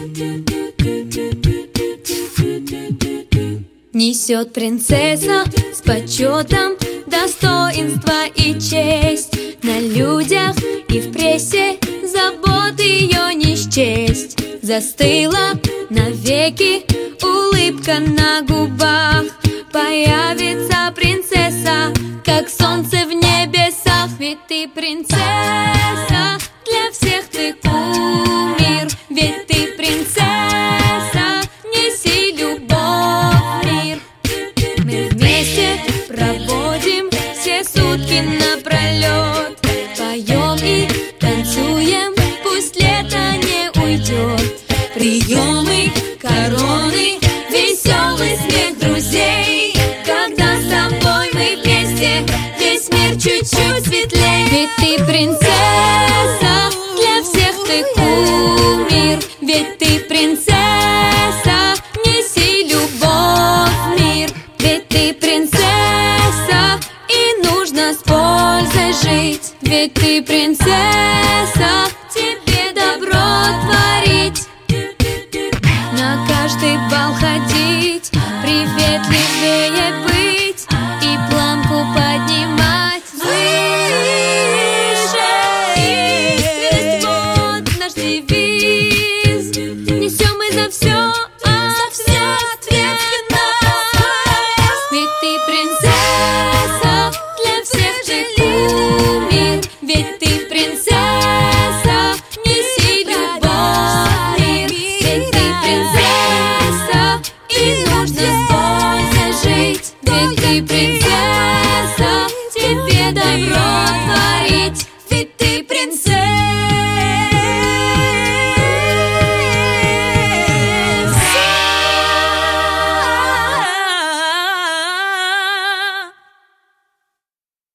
Несет принцесса с почетом достоинство и честь. На людях и в прессе забот ее не счесть. Застыла навеки улыбка на губах. Появится принцесса, как солнце в небесах. Ведь ты принцесса, для всех ты кумир. Ведь ты принцесса, неси любовь в мир. Мы вместе проводим все сутки напролет. Поем и танцуем, пусть лето не уйдет. Приемы, короны, веселый смех друзей. Когда с тобой мы вместе, весь мир чуть-чуть светлей. Ведь ты принцесса, для всех ты кумир. Ведь ты принцесса.